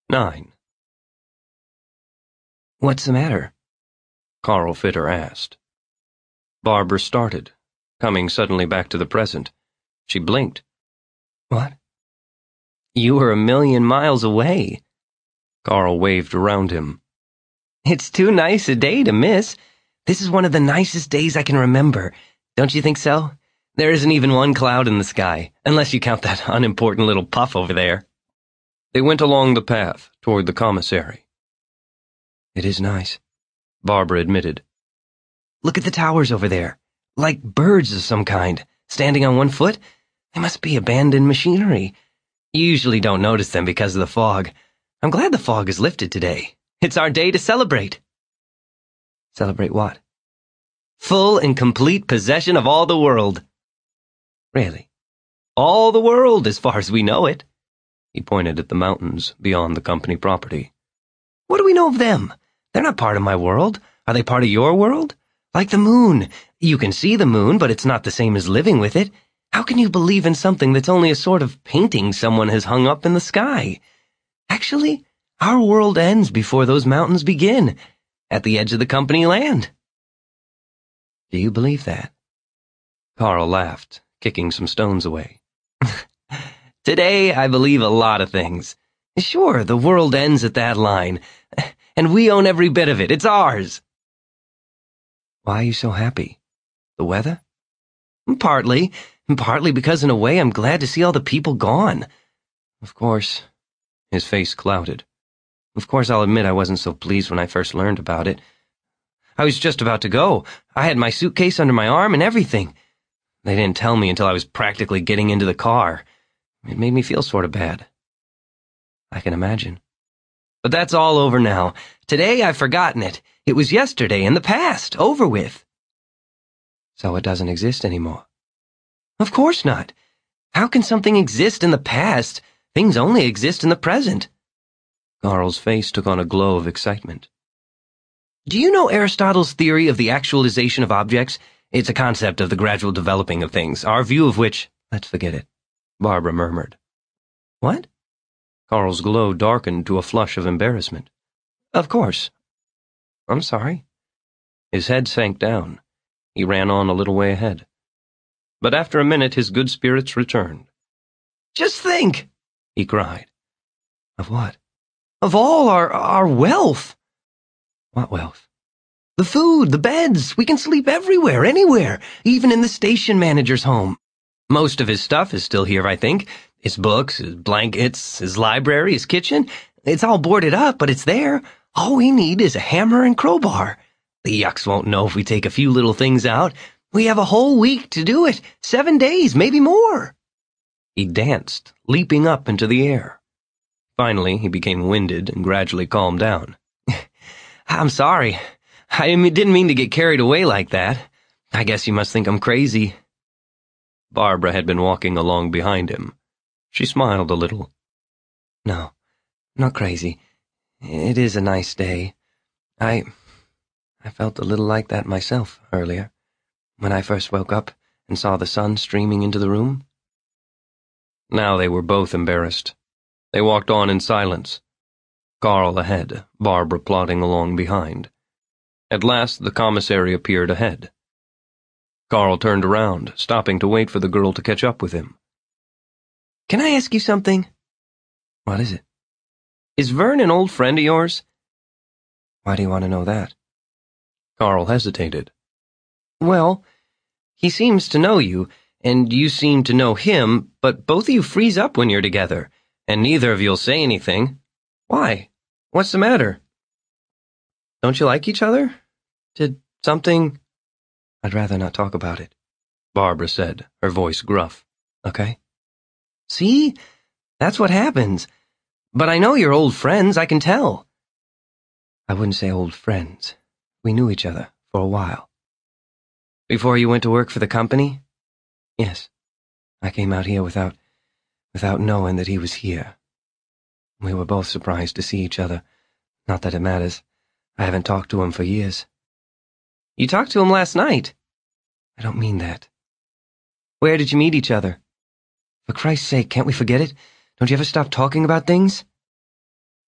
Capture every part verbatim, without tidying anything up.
Nine. What's the matter? Carl Fitter asked. Barbara started, coming suddenly back to the present. She blinked. What? You were a million miles away. Carl waved around him. It's too nice a day to miss. This is one of the nicest days I can remember. Don't you think so? There isn't even one cloud in the sky, unless you count that unimportant little puff over there. They went along the path toward the commissary. It is nice, Barbara admitted. Look at the towers over there, like birds of some kind, standing on one foot. They must be abandoned machinery. You usually don't notice them because of the fog. I'm glad the fog is lifted today. It's our day to celebrate. Celebrate what? Full and complete possession of all the world. Really? All the world, as far as we know it. He pointed at the mountains beyond the company property. What do we know of them? They're not part of my world. Are they part of your world? Like the moon. You can see the moon, but it's not the same as living with it. How can you believe in something that's only a sort of painting someone has hung up in the sky? Actually, our world ends before those mountains begin, at the edge of the company land. Do you believe that? Carl laughed, kicking some stones away. Today, I believe a lot of things. Sure, the world ends at that line, and we own every bit of it. It's ours. Why are you so happy? The weather? Partly, partly because in a way I'm glad to see all the people gone. Of course, his face clouded. Of course, I'll admit I wasn't so pleased when I first learned about it. I was just about to go. I had my suitcase under my arm and everything. They didn't tell me until I was practically getting into the car. It made me feel sort of bad. I can imagine. But that's all over now. Today I've forgotten it. It was yesterday, in the past, over with. So it doesn't exist anymore? Of course not. How can something exist in the past? Things only exist in the present. Carl's face took on a glow of excitement. Do you know Aristotle's theory of the actualization of objects? It's a concept of the gradual developing of things, our view of which— Let's forget it, Barbara murmured. What? Carl's glow darkened to a flush of embarrassment. Of course. I'm sorry. His head sank down. He ran on a little way ahead. But after a minute his good spirits returned. Just think, he cried. Of what? Of all our, our wealth. What wealth? The food, the beds. We can sleep everywhere, anywhere, even in the station manager's home. Most of his stuff is still here, I think. His books, his blankets, his library, his kitchen. It's all boarded up, but it's there. All we need is a hammer and crowbar. The yucks won't know if we take a few little things out. We have a whole week to do it. Seven days, maybe more. He danced, leaping up into the air. Finally, he became winded and gradually calmed down. I'm sorry. I didn't mean to get carried away like that. I guess you must think I'm crazy. Barbara had been walking along behind him. She smiled a little. No, not crazy. It is a nice day. I... I felt a little like that myself earlier, when I first woke up and saw the sun streaming into the room. Now they were both embarrassed. They walked on in silence. Carl ahead, Barbara plodding along behind. At last the commissary appeared ahead. Carl turned around, stopping to wait for the girl to catch up with him. Can I ask you something? What is it? Is Vern an old friend of yours? Why do you want to know that? Carl hesitated. Well, he seems to know you, and you seem to know him, but both of you freeze up when you're together, and neither of you'll say anything. Why? What's the matter? Don't you like each other? Did something... I'd rather not talk about it, Barbara said, her voice gruff. Okay? See? That's what happens. But I know you're old friends, I can tell. I wouldn't say old friends. We knew each other for a while. Before you went to work for the company? Yes. I came out here without, without knowing that he was here. We were both surprised to see each other. Not that it matters. I haven't talked to him for years. You talked to him last night. I don't mean that. Where did you meet each other? For Christ's sake, can't we forget it? Don't you ever stop talking about things?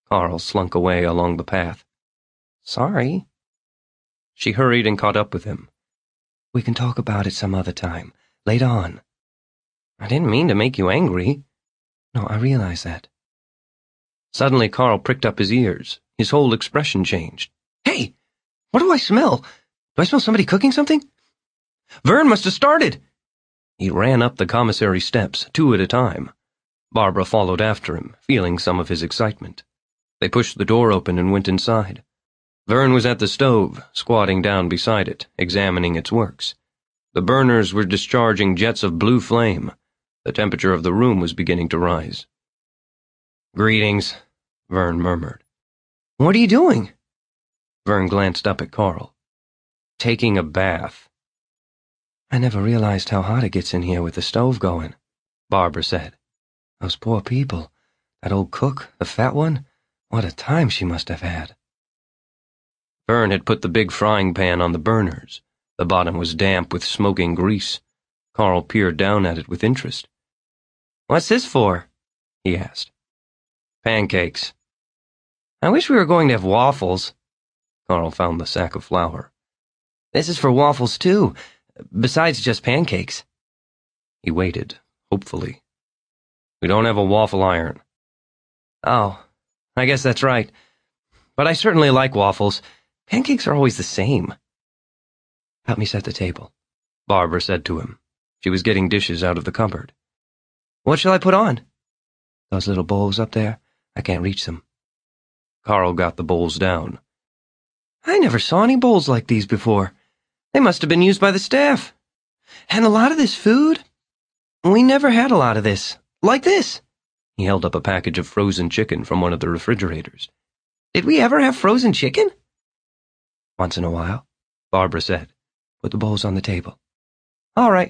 Carl slunk away along the path. Sorry. She hurried and caught up with him. We can talk about it some other time, later on. I didn't mean to make you angry. No, I realize that. Suddenly Carl pricked up his ears. His whole expression changed. Hey! What do I smell? Do I smell somebody cooking something? Vern must have started! He ran up the commissary steps, two at a time. Barbara followed after him, feeling some of his excitement. They pushed the door open and went inside. Vern was at the stove, squatting down beside it, examining its works. The burners were discharging jets of blue flame. The temperature of the room was beginning to rise. Greetings, Vern murmured. What are you doing? Vern glanced up at Carl. Taking a bath. I never realized how hot it gets in here with the stove going, Barbara said. Those poor people. That old cook, the fat one, what a time she must have had. Vern had put the big frying pan on the burners. The bottom was damp with smoking grease. Carl peered down at it with interest. What's this for? He asked. Pancakes. I wish we were going to have waffles. Carl found the sack of flour. This is for waffles, too, besides just pancakes. He waited, hopefully. We don't have a waffle iron. Oh, I guess that's right. But I certainly like waffles. Pancakes are always the same. Help me set the table, Barbara said to him. She was getting dishes out of the cupboard. What shall I put on? Those little bowls up there, I can't reach them. Carl got the bowls down. I never saw any bowls like these before. They must have been used by the staff. And a lot of this food? We never had a lot of this. Like this. He held up a package of frozen chicken from one of the refrigerators. Did we ever have frozen chicken? Once in a while, Barbara said. Put the bowls on the table. All right.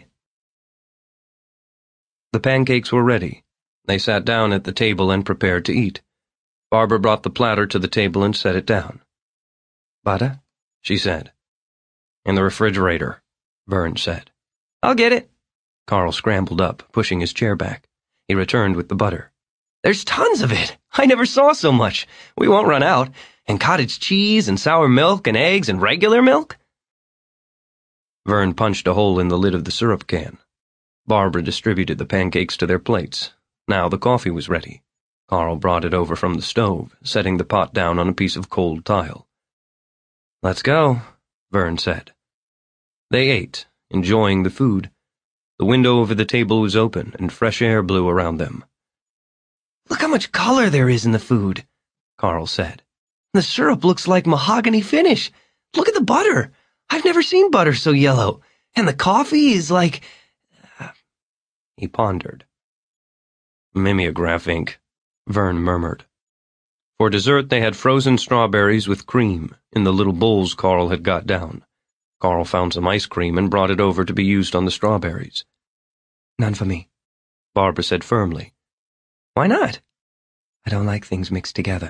The pancakes were ready. They sat down at the table and prepared to eat. Barbara brought the platter to the table and set it down. Butter? She said. In the refrigerator, Vern said. I'll get it. Carl scrambled up, pushing his chair back. He returned with the butter. There's tons of it. I never saw so much. We won't run out. And cottage cheese and sour milk and eggs and regular milk. Vern punched a hole in the lid of the syrup can. Barbara distributed the pancakes to their plates. Now the coffee was ready. Carl brought it over from the stove, setting the pot down on a piece of cold tile. Let's go, Vern said. They ate, enjoying the food. The window over the table was open, and fresh air blew around them. Look how much color there is in the food, Carl said. The syrup looks like mahogany finish. Look at the butter. I've never seen butter so yellow. And the coffee is like... Uh, he pondered. Mimeograph ink, Vern murmured. For dessert they had frozen strawberries with cream in the little bowls Carl had got down. Carl found some ice cream and brought it over to be used on the strawberries. None for me, Barbara said firmly. Why not? I don't like things mixed together.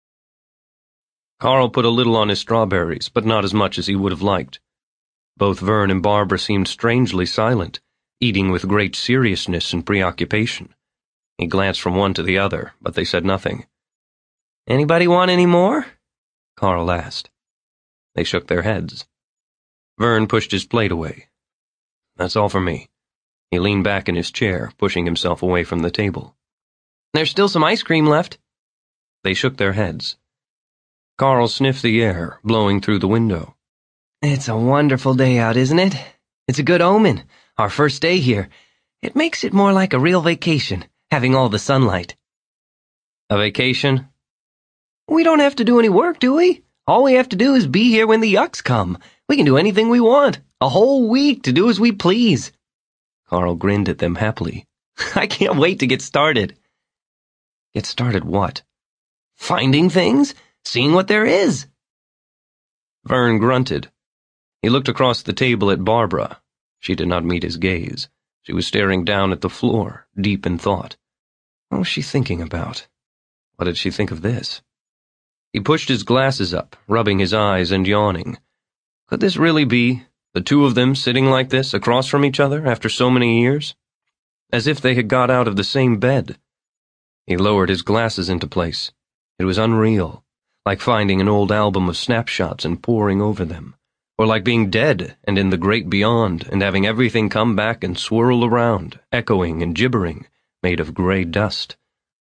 Carl put a little on his strawberries, but not as much as he would have liked. Both Vern and Barbara seemed strangely silent, eating with great seriousness and preoccupation. He glanced from one to the other, but they said nothing. Anybody want any more? Carl asked. They shook their heads. Vern pushed his plate away. That's all for me. He leaned back in his chair, pushing himself away from the table. There's still some ice cream left. They shook their heads. Carl sniffed the air, blowing through the window. It's a wonderful day out, isn't it? It's a good omen. Our first day here. It makes it more like a real vacation, having all the sunlight. A vacation? We don't have to do any work, do we? All we have to do is be here when the yucks come. We can do anything we want. A whole week to do as we please. Carl grinned at them happily. I can't wait to get started. Get started what? Finding things. Seeing what there is. Vern grunted. He looked across the table at Barbara. She did not meet his gaze. She was staring down at the floor, deep in thought. What was she thinking about? What did she think of this? He pushed his glasses up, rubbing his eyes and yawning. Could this really be, the two of them sitting like this across from each other after so many years? As if they had got out of the same bed. He lowered his glasses into place. It was unreal, like finding an old album of snapshots and poring over them, or like being dead and in the great beyond and having everything come back and swirl around, echoing and gibbering, made of gray dust.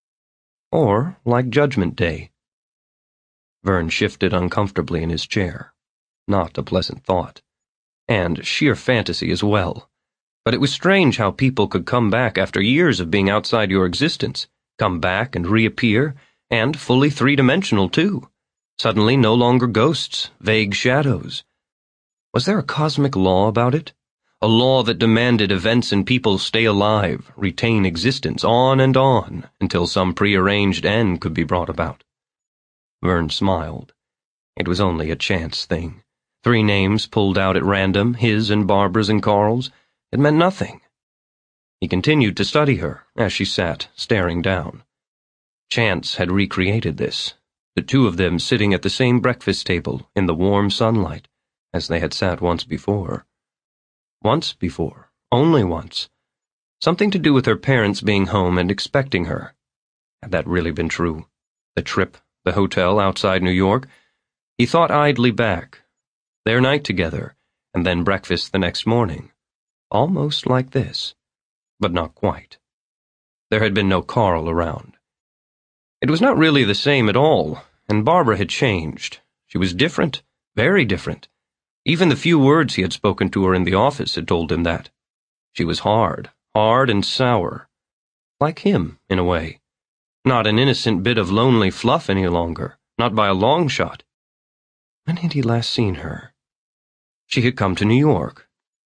Or like Judgment Day. Vern shifted uncomfortably in his chair. Not a pleasant thought. And sheer fantasy as well. But it was strange how people could come back after years of being outside your existence, come back and reappear, and fully three-dimensional too. Suddenly no longer ghosts, vague shadows. Was there a cosmic law about it? A law that demanded events and people stay alive, retain existence, on and on, until some prearranged end could be brought about. Vern smiled. It was only a chance thing. Three names pulled out at random, his and Barbara's and Carl's. It meant nothing. He continued to study her as she sat, staring down. Chance had recreated this, the two of them sitting at the same breakfast table in the warm sunlight, as they had sat once before. Once before, only once. Something to do with her parents being home and expecting her. Had that really been true? The trip, the hotel outside New York? He thought idly back. Their night together, and then breakfast the next morning. Almost like this, but not quite. There had been no Carl around. It was not really the same at all, and Barbara had changed. She was different, very different. Even the few words he had spoken to her in the office had told him that. She was hard, hard and sour. Like him, in a way. Not an innocent bit of lonely fluff any longer, not by a long shot. When had he last seen her? She had come to New York.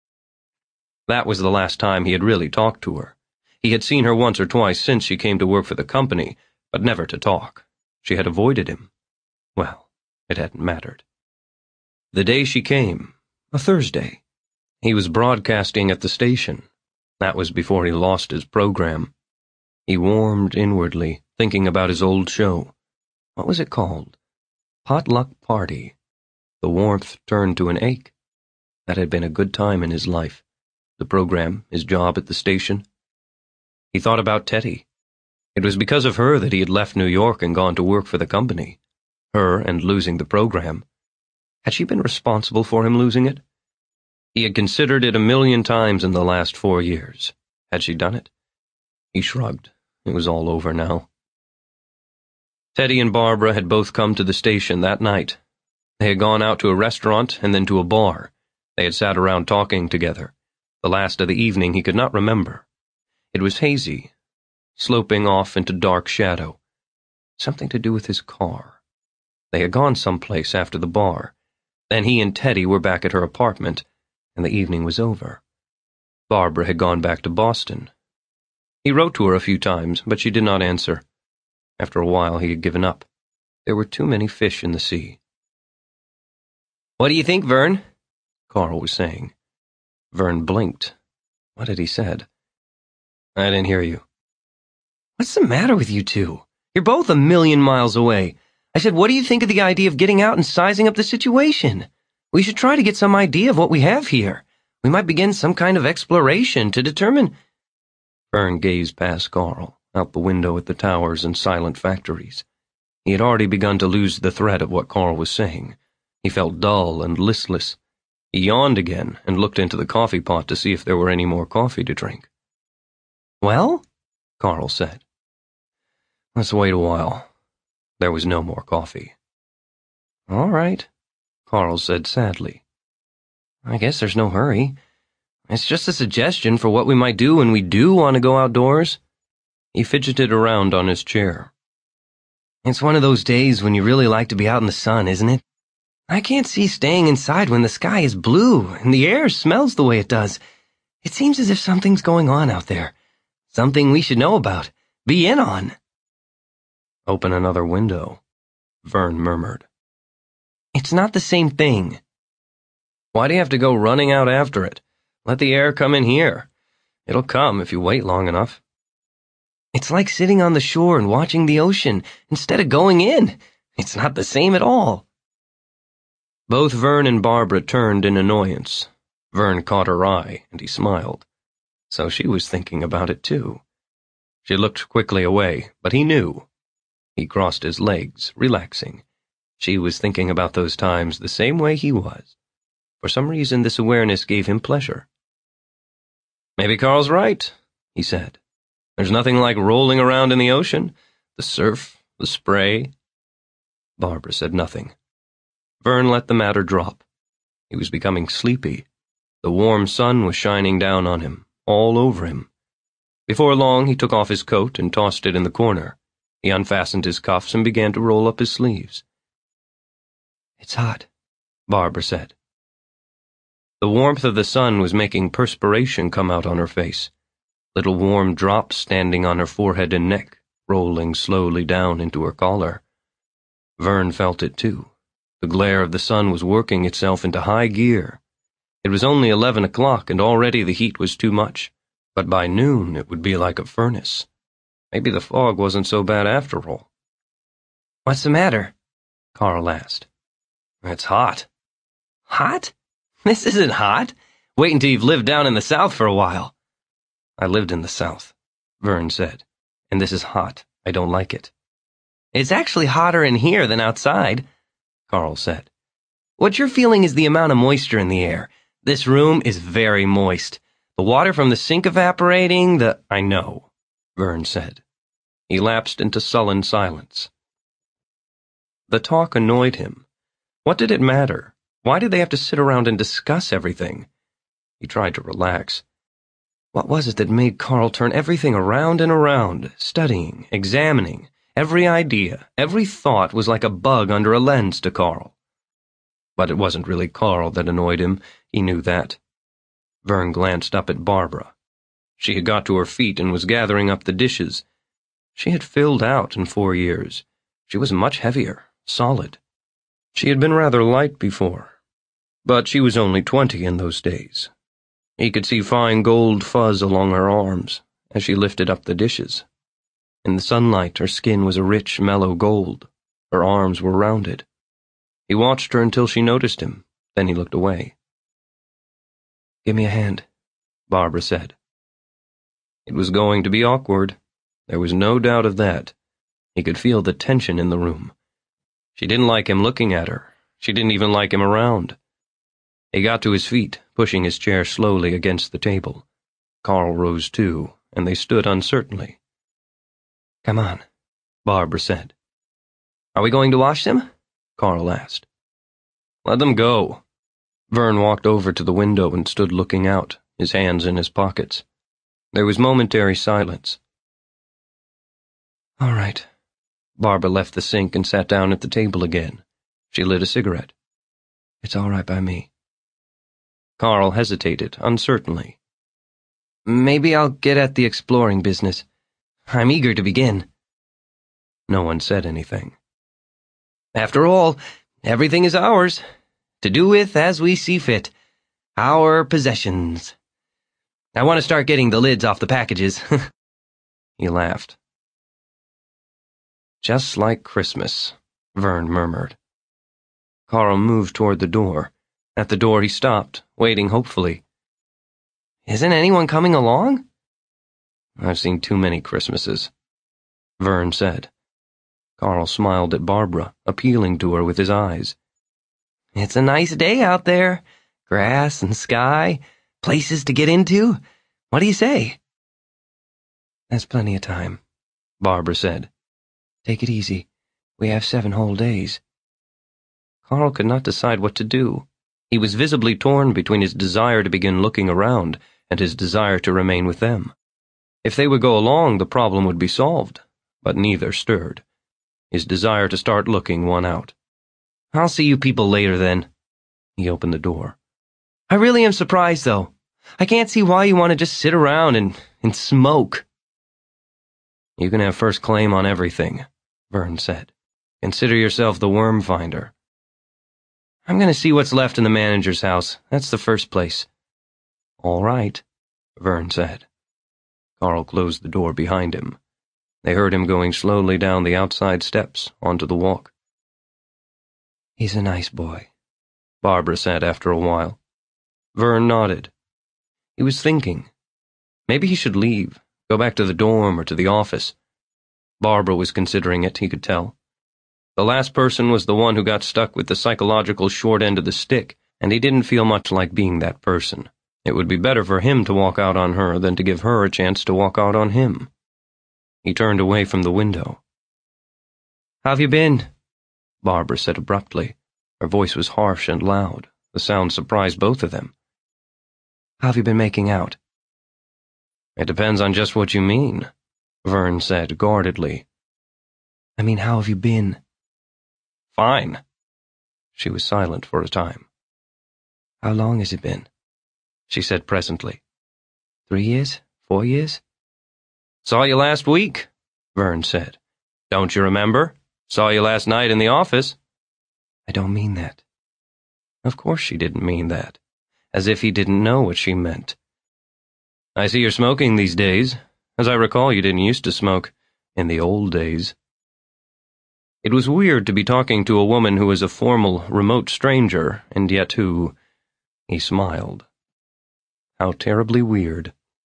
That was the last time he had really talked to her. He had seen her once or twice since she came to work for the company, but never to talk. She had avoided him. Well, it hadn't mattered. The day she came, a Thursday. He was broadcasting at the station. That was before he lost his program. He warmed inwardly, thinking about his old show. What was it called? Potluck Party. The warmth turned to an ache. That had been a good time in his life. The program, his job at the station. He thought about Teddy. It was because of her that he had left New York and gone to work for the company. Her and losing the program. Had she been responsible for him losing it? He had considered it a million times in the last four years. Had she done it? He shrugged. It was all over now. Teddy and Barbara had both come to the station that night. They had gone out to a restaurant and then to a bar. They had sat around talking together. The last of the evening he could not remember. It was hazy, sloping off into dark shadow. Something to do with his car. They had gone someplace after the bar. Then he and Teddy were back at her apartment, and the evening was over. Barbara had gone back to Boston. He wrote to her a few times, but she did not answer. After a while he had given up. There were too many fish in the sea. "What do you think, Vern?" Carl was saying. Vern blinked. What had he said? "I didn't hear you." "What's the matter with you two? You're both a million miles away. I said, what do you think of the idea of getting out and sizing up the situation? We should try to get some idea of what we have here. We might begin some kind of exploration to determine—" Vern gazed past Carl, out the window at the towers and silent factories. He had already begun to lose the thread of what Carl was saying. He felt dull and listless. He yawned again and looked into the coffee pot to see if there were any more coffee to drink. "Well?" Carl said. "Let's wait a while." There was no more coffee. "All right," Carl said sadly. "I guess there's no hurry. It's just a suggestion for what we might do when we do want to go outdoors." He fidgeted around on his chair. "It's one of those days when you really like to be out in the sun, isn't it? I can't see staying inside when the sky is blue and the air smells the way it does. It seems as if something's going on out there. Something we should know about, be in on." "Open another window," Vern murmured. "It's not the same thing." "Why do you have to go running out after it? Let the air come in here. It'll come if you wait long enough." "It's like sitting on the shore and watching the ocean instead of going in. It's not the same at all." Both Vern and Barbara turned in annoyance. Vern caught her eye, and he smiled. So she was thinking about it, too. She looked quickly away, but he knew. He crossed his legs, relaxing. She was thinking about those times the same way he was. For some reason, this awareness gave him pleasure. "Maybe Carl's right," he said. "There's nothing like rolling around in the ocean. The surf, the spray." Barbara said nothing. Vern let the matter drop. He was becoming sleepy. The warm sun was shining down on him, all over him. Before long, he took off his coat and tossed it in the corner. He unfastened his cuffs and began to roll up his sleeves. "It's hot," Barbara said. The warmth of the sun was making perspiration come out on her face, little warm drops standing on her forehead and neck, rolling slowly down into her collar. Vern felt it too. The glare of the sun was working itself into high gear. It was only eleven o'clock, and already the heat was too much, but by noon it would be like a furnace. Maybe the fog wasn't so bad after all. "What's the matter?" Carl asked. "It's hot." "Hot? This isn't hot. Wait until you've lived down in the South for a while." "I lived in the South," Vern said, "and this is hot. I don't like it." "It's actually hotter in here than outside," Carl said. "What you're feeling is the amount of moisture in the air. This room is very moist. The water from the sink evaporating, the—" "I know," Vern said. He lapsed into sullen silence. The talk annoyed him. What did it matter? Why did they have to sit around and discuss everything? He tried to relax. What was it that made Carl turn everything around and around, studying, examining? Every idea, every thought was like a bug under a lens to Carl. But it wasn't really Carl that annoyed him. He knew that. Vern glanced up at Barbara. She had got to her feet and was gathering up the dishes. She had filled out in four years. She was much heavier, solid. She had been rather light before. But she was only twenty in those days. He could see fine gold fuzz along her arms as she lifted up the dishes. In the sunlight, her skin was a rich, mellow gold. Her arms were rounded. He watched her until she noticed him. Then he looked away. "Give me a hand," Barbara said. It was going to be awkward. There was no doubt of that. He could feel the tension in the room. She didn't like him looking at her. She didn't even like him around. He got to his feet, pushing his chair slowly against the table. Carl rose too, and they stood uncertainly. "Come on," Barbara said. "Are we going to wash them?" Carl asked. "Let them go." Vern walked over to the window and stood looking out, his hands in his pockets. There was momentary silence. "All right." Barbara left the sink and sat down at the table again. She lit a cigarette. "It's all right by me." Carl hesitated, uncertainly. "Maybe I'll get at the exploring business. I'm eager to begin." No one said anything. "After all, everything is ours, to do with as we see fit. Our possessions. I want to start getting the lids off the packages." He laughed. "Just like Christmas," Vern murmured. Carl moved toward the door. At the door he stopped, waiting hopefully. "Isn't anyone coming along?" "I've seen too many Christmases," Vern said. Carl smiled at Barbara, appealing to her with his eyes. "It's a nice day out there. Grass and sky, places to get into. What do you say?" "That's plenty of time," Barbara said. "Take it easy. We have seven whole days." Carl could not decide what to do. He was visibly torn between his desire to begin looking around and his desire to remain with them. If they would go along, the problem would be solved, but neither stirred. His desire to start looking won out. "I'll see you people later, then." He opened the door. "I really am surprised, though. I can't see why you want to just sit around and, and smoke." "You can have first claim on everything," Vern said. "Consider yourself the worm finder." "I'm going to see what's left in the manager's house. That's the first place." "All right," Vern said. Carl closed the door behind him. They heard him going slowly down the outside steps onto the walk. "He's a nice boy," Barbara said after a while. Vern nodded. He was thinking. Maybe he should leave, go back to the dorm or to the office. Barbara was considering it, he could tell. The last person was the one who got stuck with the psychological short end of the stick, and he didn't feel much like being that person. It would be better for him to walk out on her than to give her a chance to walk out on him. He turned away from the window. "How have you been?" Barbara said abruptly. Her voice was harsh and loud. The sound surprised both of them. "How have you been making out?" "It depends on just what you mean," Vern said guardedly. "I mean, how have you been?" "Fine." She was silent for a time. "How long has it been?" she said presently. "Three years? Four years?" "Saw you last week," Vern said. "Don't you remember? Saw you last night in the office." "I don't mean that." Of course she didn't mean that. As if he didn't know what she meant. "I see you're smoking these days. As I recall, you didn't used to smoke in the old days." It was weird to be talking to a woman who was a formal, remote stranger, and yet who... He smiled. How terribly weird.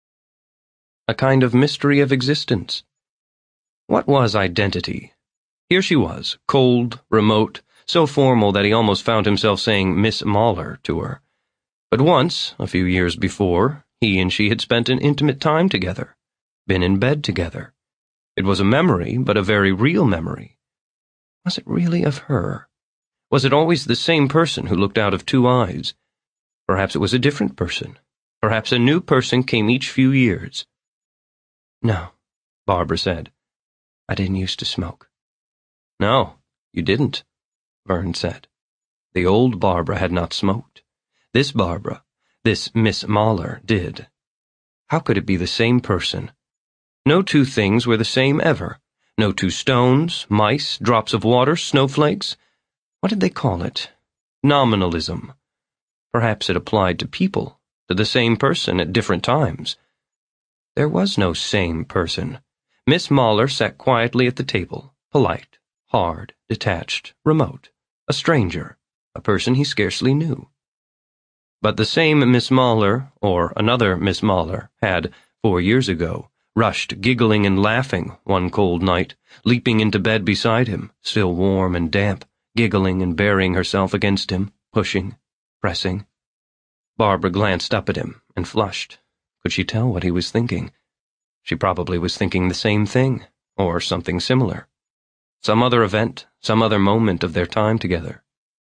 A kind of mystery of existence. What was identity? Here she was, cold, remote, so formal that he almost found himself saying Miss Mahler to her. But once, a few years before, he and she had spent an intimate time together, been in bed together. It was a memory, but a very real memory. Was it really of her? Was it always the same person who looked out of two eyes? Perhaps it was a different person. Perhaps a new person came each few years. "No," Barbara said. "I didn't used to smoke." "No, you didn't," Vern said. The old Barbara had not smoked. This Barbara, this Miss Mahler, did. How could it be the same person? No two things were the same ever. No two stones, mice, drops of water, snowflakes. What did they call it? Nominalism. Perhaps it applied to people, to the same person at different times. There was no same person. Miss Mahler sat quietly at the table, polite, hard, detached, remote, a stranger, a person he scarcely knew. But the same Miss Mahler, or another Miss Mahler, had, four years ago, rushed giggling and laughing one cold night, leaping into bed beside him, still warm and damp, giggling and burying herself against him, pushing, pressing. Barbara glanced up at him and flushed. Could she tell what he was thinking? She probably was thinking the same thing, or something similar. Some other event, some other moment of their time together.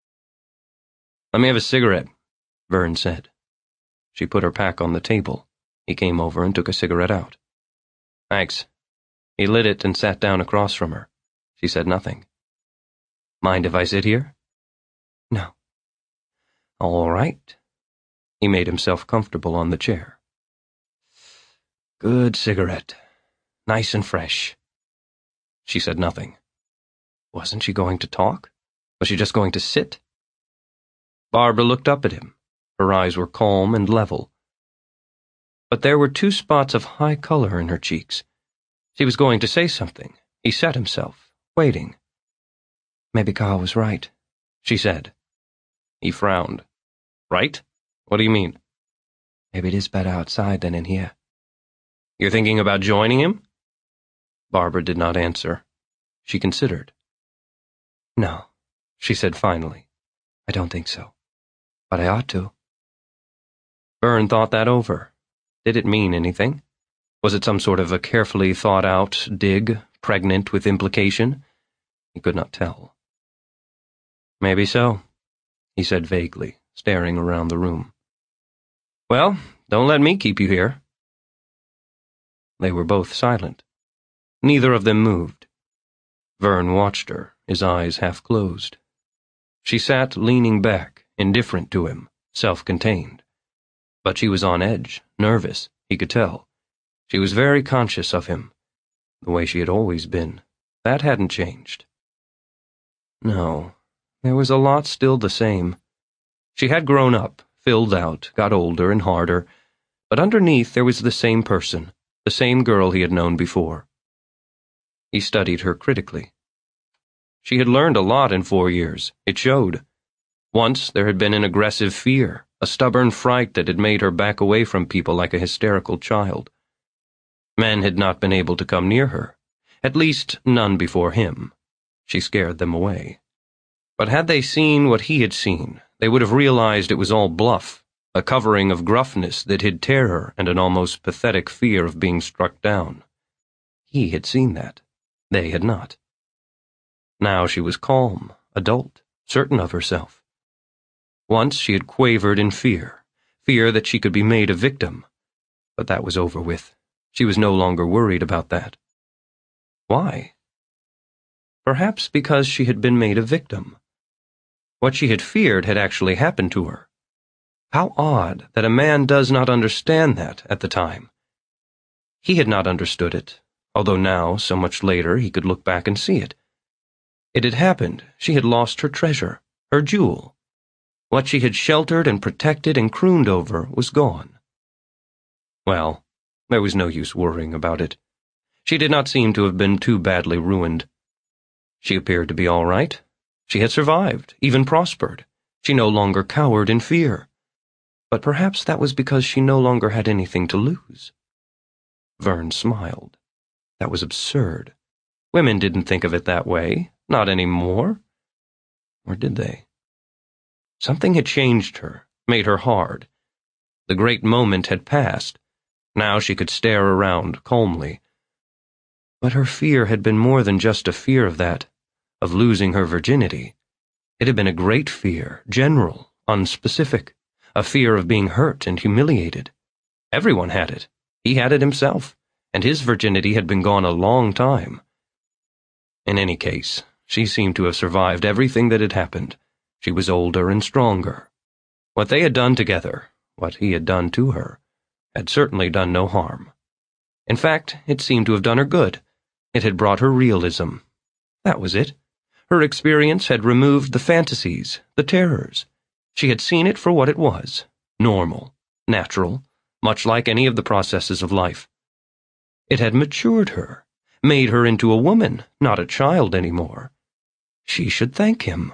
"Let me have a cigarette," Vern said. She put her pack on the table. He came over and took a cigarette out. "Thanks." He lit it and sat down across from her. She said nothing. "Mind if I sit here?" "No." "All right." He made himself comfortable on the chair. "Good cigarette. Nice and fresh." She said nothing. Wasn't she going to talk? Was she just going to sit? Barbara looked up at him. Her eyes were calm and level. But there were two spots of high color in her cheeks. She was going to say something. He set himself, waiting. "Maybe Carl was right," she said. He frowned. "Right? What do you mean?" "Maybe it is better outside than in here." "You're thinking about joining him?" Barbara did not answer. She considered. "No," she said finally. "I don't think so. But I ought to." Vern thought that over. Did it mean anything? Was it some sort of a carefully thought-out dig, pregnant with implication? He could not tell. "Maybe so," he said vaguely, staring around the room. "Well, don't let me keep you here." They were both silent. Neither of them moved. Vern watched her, his eyes half closed. She sat leaning back, indifferent to him, self-contained. But she was on edge, nervous, he could tell. She was very conscious of him, the way she had always been. That hadn't changed. No, there was a lot still the same. She had grown up, filled out, got older and harder, but underneath there was the same person, the same girl he had known before. He studied her critically. She had learned a lot in four years. It showed. Once there had been an aggressive fear, a stubborn fright that had made her back away from people like a hysterical child. Men had not been able to come near her. At least, none before him. She scared them away. But had they seen what he had seen, they would have realized it was all bluff, a covering of gruffness that hid terror and an almost pathetic fear of being struck down. He had seen that. They had not. Now she was calm, adult, certain of herself. Once she had quavered in fear, fear that she could be made a victim. But that was over with. She was no longer worried about that. Why? Perhaps because she had been made a victim. What she had feared had actually happened to her. How odd that a man does not understand that at the time. He had not understood it, although now, so much later, he could look back and see it. It had happened. She had lost her treasure, her jewel. What she had sheltered and protected and crooned over was gone. Well, there was no use worrying about it. She did not seem to have been too badly ruined. She appeared to be all right. She had survived, even prospered. She no longer cowered in fear. But perhaps that was because she no longer had anything to lose. Vern smiled. That was absurd. Women didn't think of it that way, not anymore. Or did they? Something had changed her, made her hard. The great moment had passed. Now she could stare around calmly. But her fear had been more than just a fear of that, of losing her virginity. It had been a great fear, general, unspecific, a fear of being hurt and humiliated. Everyone had it. He had it himself, and his virginity had been gone a long time. In any case, she seemed to have survived everything that had happened. She was older and stronger. What they had done together, what he had done to her, had certainly done no harm. In fact, it seemed to have done her good. It had brought her realism. That was it. Her experience had removed the fantasies, the terrors. She had seen it for what it was, normal, natural, much like any of the processes of life. It had matured her, made her into a woman, not a child anymore. She should thank him.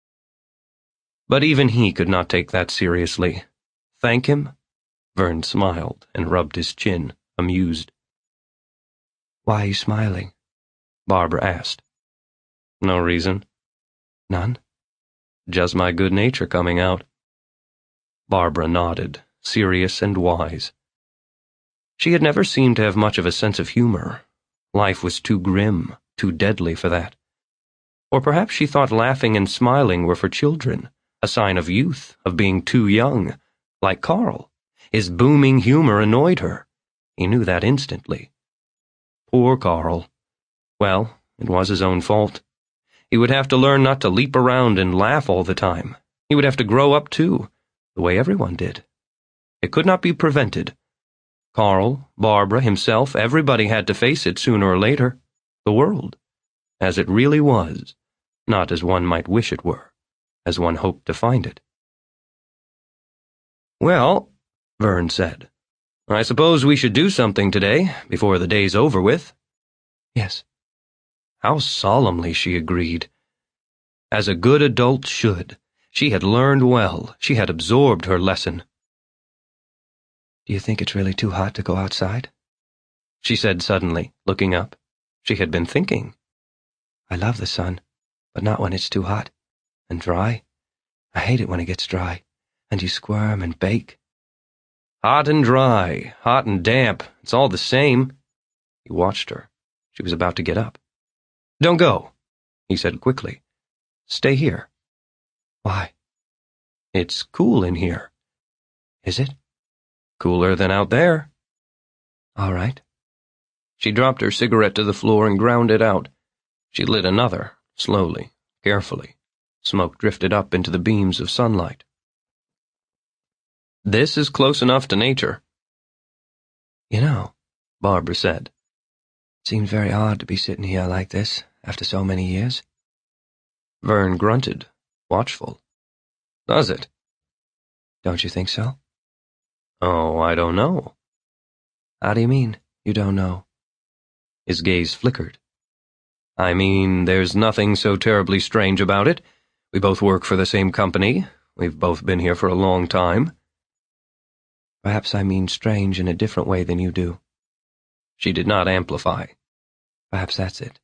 But even he could not take that seriously. Thank him? Vern smiled and rubbed his chin, amused. Why are you smiling? Barbara asked. No reason. None? Just my good nature coming out. Barbara nodded, serious and wise. She had never seemed to have much of a sense of humor. Life was too grim, too deadly for that. Or perhaps she thought laughing and smiling were for children, a sign of youth, of being too young, like Carl. His booming humor annoyed her. He knew that instantly. Poor Carl. Well, it was his own fault. He would have to learn not to leap around and laugh all the time. He would have to grow up too, the way everyone did. It could not be prevented. Carl, Barbara, himself, everybody had to face it sooner or later. The world. As it really was. Not as one might wish it were. As one hoped to find it. Well, Vern said, I suppose we should do something today, before the day's over with. Yes. How solemnly she agreed. As a good adult should. She had learned well. She had absorbed her lesson. Do you think it's really too hot to go outside? She said suddenly, looking up. She had been thinking. I love the sun, but not when it's too hot. And dry. I hate it when it gets dry, and you squirm and bake. Hot and dry, hot and damp, it's all the same. He watched her. She was about to get up. Don't go, he said quickly. Stay here. Why? It's cool in here. Is it? Cooler than out there. All right. She dropped her cigarette to the floor and ground it out. She lit another, slowly, carefully. Smoke drifted up into the beams of sunlight. This is close enough to nature. You know, Barbara said. It seems very odd to be sitting here like this, after so many years. Vern grunted, watchful. Does it? Don't you think so? Oh, I don't know. How do you mean, you don't know? His gaze flickered. I mean, there's nothing so terribly strange about it. We both work for the same company. We've both been here for a long time. Perhaps I mean strange in a different way than you do. She did not amplify. Perhaps that's it.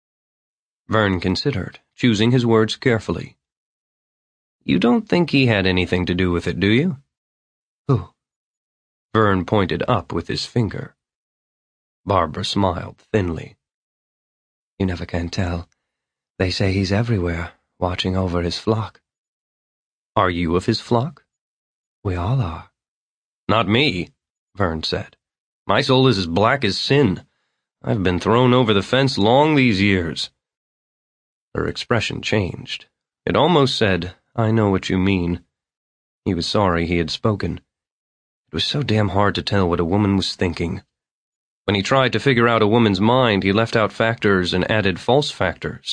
Vern considered, choosing his words carefully. You don't think he had anything to do with it, do you? Who? Vern pointed up with his finger. Barbara smiled thinly. You never can tell. They say he's everywhere, watching over his flock. Are you of his flock? We all are. Not me, Vern said. My soul is as black as sin. I've been thrown over the fence long these years. Her expression changed. It almost said, I know what you mean. He was sorry he had spoken. It was so damn hard to tell what a woman was thinking. When he tried to figure out a woman's mind, he left out factors and added false factors.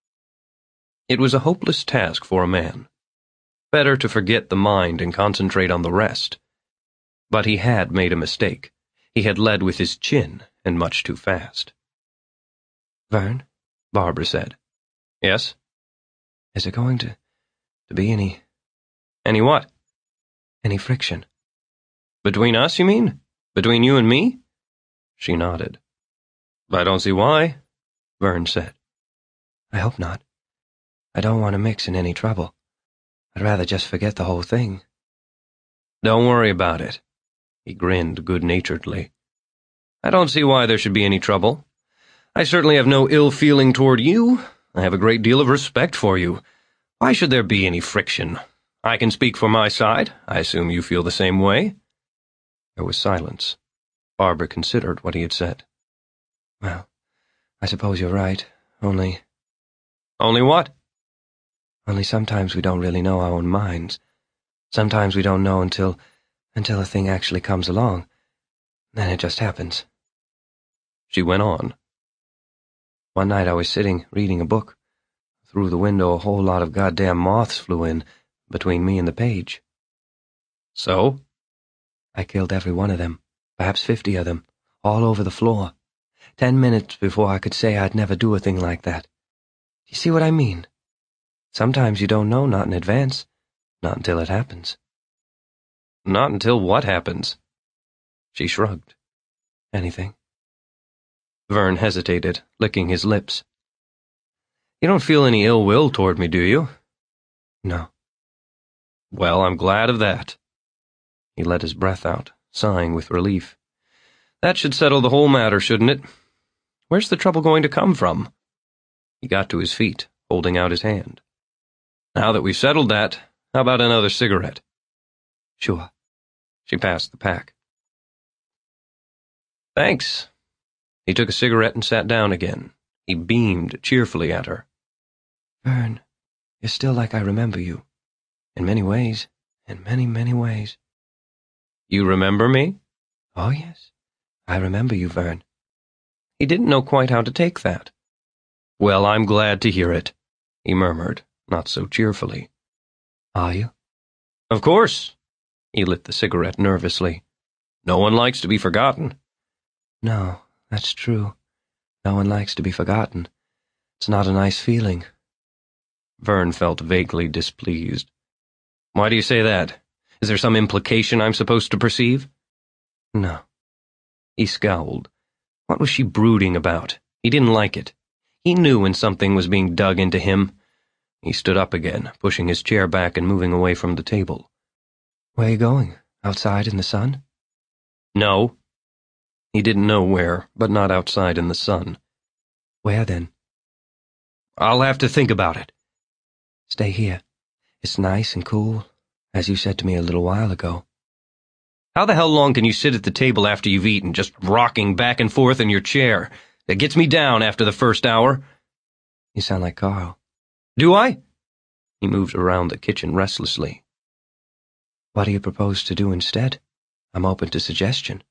It was a hopeless task for a man. Better to forget the mind and concentrate on the rest. But he had made a mistake. He had led with his chin, and much too fast. Vern, Barbara said. Yes? Is there going to, to be any... Any what? Any friction. Between us, you mean? Between you and me? She nodded. I don't see why, Vern said. I hope not. I don't want to mix in any trouble. I'd rather just forget the whole thing. Don't worry about it. He grinned good-naturedly. I don't see why there should be any trouble. I certainly have no ill feeling toward you. I have a great deal of respect for you. Why should there be any friction? I can speak for my side. I assume you feel the same way. There was silence. Barbara considered what he had said. Well, I suppose you're right. Only... Only what? Only sometimes we don't really know our own minds. Sometimes we don't know until... until a thing actually comes along. Then it just happens. She went on. One night I was sitting, reading a book. Through the window a whole lot of goddamn moths flew in, between me and the page. So? I killed every one of them, perhaps fifty of them, all over the floor. Ten minutes before I could say I'd never do a thing like that. You see what I mean? Sometimes you don't know, not in advance, not until it happens. Not until what happens? She shrugged. Anything. Vern hesitated, licking his lips. You don't feel any ill will toward me, do you? No. Well, I'm glad of that. He let his breath out, sighing with relief. That should settle the whole matter, shouldn't it? Where's the trouble going to come from? He got to his feet, holding out his hand. Now that we've settled that, how about another cigarette? Sure. She passed the pack. Thanks. He took a cigarette and sat down again. He beamed cheerfully at her. Vern, you're still like I remember you. In many ways. In many, many ways. You remember me? Oh, yes. I remember you, Vern. He didn't know quite how to take that. Well, I'm glad to hear it, he murmured, not so cheerfully. Are you? Of course. He lit the cigarette nervously. No one likes to be forgotten. No, that's true. No one likes to be forgotten. It's not a nice feeling. Vern felt vaguely displeased. Why do you say that? Is there some implication I'm supposed to perceive? No. He scowled. What was she brooding about? He didn't like it. He knew when something was being dug into him. He stood up again, pushing his chair back and moving away from the table. Where are you going? Outside in the sun? No. He didn't know where, but not outside in the sun. Where, then? I'll have to think about it. Stay here. It's nice and cool, as you said to me a little while ago. How the hell long can you sit at the table after you've eaten, just rocking back and forth in your chair? It gets me down after the first hour. You sound like Carl. Do I? He moved around the kitchen restlessly. What do you propose to do instead? I'm open to suggestion.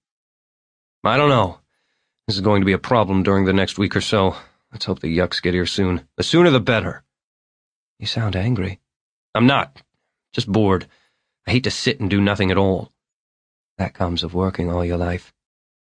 I don't know. This is going to be a problem during the next week or so. Let's hope the yucks get here soon. The sooner the better. You sound angry. I'm not. Just bored. I hate to sit and do nothing at all. That comes of working all your life.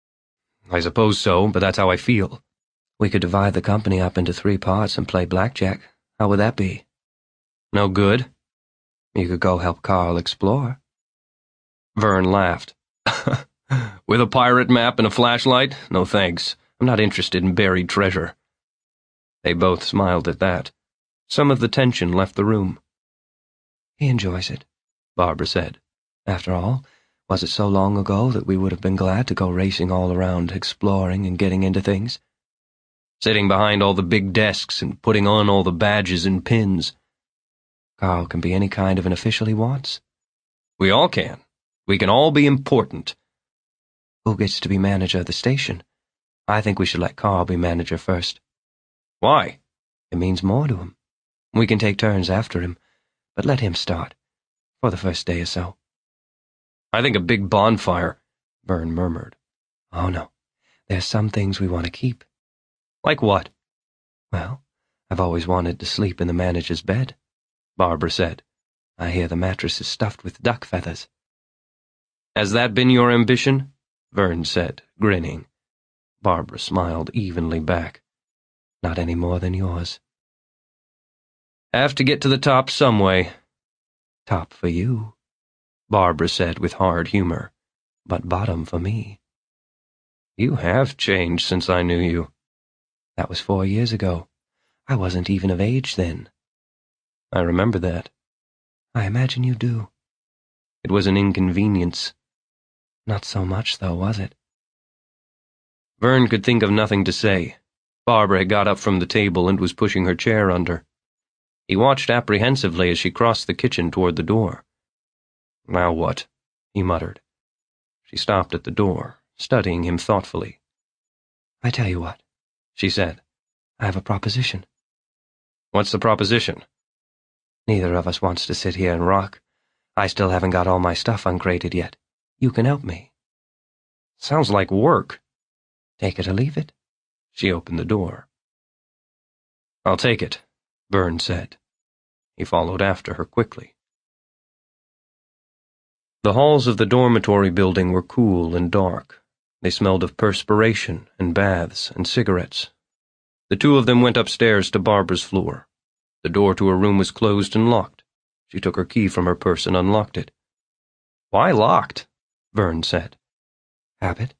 I suppose so, but that's how I feel. We could divide the company up into three parts and play blackjack. How would that be? No good. You could go help Carl explore. Vern laughed. With a pirate map and a flashlight? No thanks. I'm not interested in buried treasure." They both smiled at that. Some of the tension left the room. "He enjoys it," Barbara said. "After all, was it so long ago that we would have been glad to go racing all around, exploring and getting into things? Sitting behind all the big desks and putting on all the badges and pins." "Carl can be any kind of an official he wants." "We all can. We can all be important." "Who gets to be manager of the station? I think we should let Carl be manager first." "Why?" "It means more to him. We can take turns after him, but let him start, for the first day or so." "I think a big bonfire," Vern murmured. "Oh, no. There's some things we want to keep." "Like what?" "Well, I've always wanted to sleep in the manager's bed," Barbara said. "I hear the mattress is stuffed with duck feathers." "Has that been your ambition?" Vern said, grinning. Barbara smiled evenly back. "Not any more than yours." "Have to get to the top some way." "Top for you," Barbara said with hard humor, "but bottom for me." "You have changed since I knew you." "That was four years ago. I wasn't even of age then." "I remember that." "I imagine you do." "It was an inconvenience." "Not so much, though, was it?" Vern could think of nothing to say. Barbara had got up from the table and was pushing her chair under. He watched apprehensively as she crossed the kitchen toward the door. "Now what?" he muttered. She stopped at the door, studying him thoughtfully. "I tell you what," she said. "I have a proposition." "What's the proposition?" "Neither of us wants to sit here and rock. I still haven't got all my stuff uncrated yet. You can help me." "Sounds like work." "Take it or leave it." She opened the door. "I'll take it," Vern said. He followed after her quickly. The halls of the dormitory building were cool and dark. They smelled of perspiration and baths and cigarettes. The two of them went upstairs to Barbara's floor. The door to her room was closed and locked. She took her key from her purse and unlocked it. "Why locked?" Vern said. "Habit."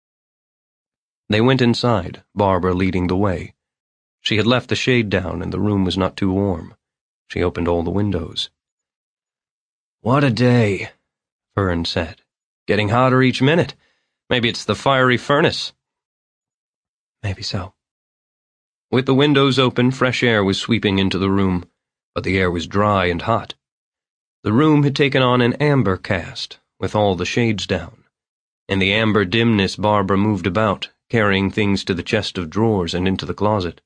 They went inside, Barbara leading the way. She had left the shade down and the room was not too warm. She opened all the windows. "What a day," Vern said. "Getting hotter each minute. Maybe it's the fiery furnace." "Maybe so." With the windows open, fresh air was sweeping into the room, but the air was dry and hot. The room had taken on an amber cast, with all the shades down. In the amber dimness, Barbara moved about, carrying things to the chest of drawers and into the closet.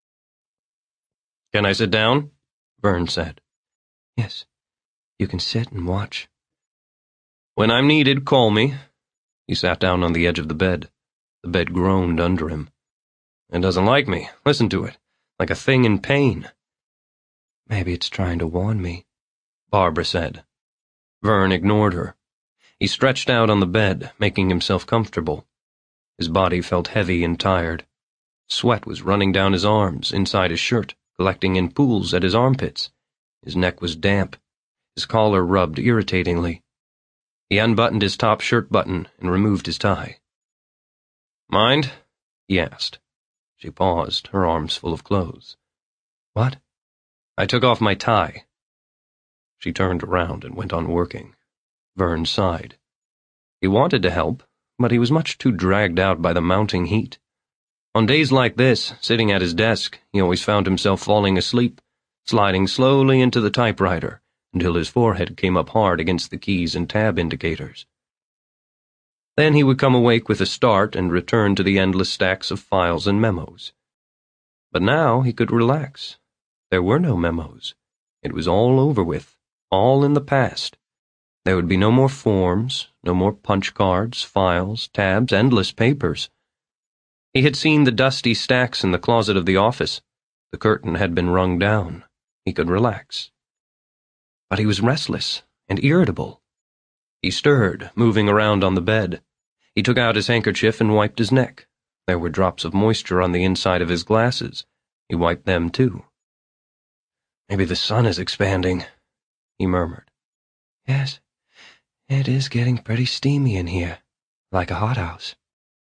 "Can I sit down?" Vern said. "Yes. You can sit and watch." "When I'm needed, call me." He sat down on the edge of the bed. The bed groaned under him. "It doesn't like me. Listen to it. Like a thing in pain." "Maybe it's trying to warn me," Barbara said. Vern ignored her. He stretched out on the bed, making himself comfortable. His body felt heavy and tired. Sweat was running down his arms, inside his shirt, collecting in pools at his armpits. His neck was damp. His collar rubbed irritatingly. He unbuttoned his top shirt button and removed his tie. "Mind?" he asked. She paused, her arms full of clothes. "What?" "I took off my tie." She turned around and went on working. Vern sighed. He wanted to help, but he was much too dragged out by the mounting heat. On days like this, sitting at his desk, he always found himself falling asleep, sliding slowly into the typewriter until his forehead came up hard against the keys and tab indicators. Then he would come awake with a start and return to the endless stacks of files and memos. But now he could relax. There were no memos. It was all over with, all in the past. There would be no more forms, no more punch cards, files, tabs, endless papers. He had seen the dusty stacks in the closet of the office. The curtain had been rung down. He could relax. But he was restless and irritable. He stirred, moving around on the bed. He took out his handkerchief and wiped his neck. There were drops of moisture on the inside of his glasses. He wiped them too. "Maybe the sun is expanding," he murmured. "Yes, it is getting pretty steamy in here, like a hothouse."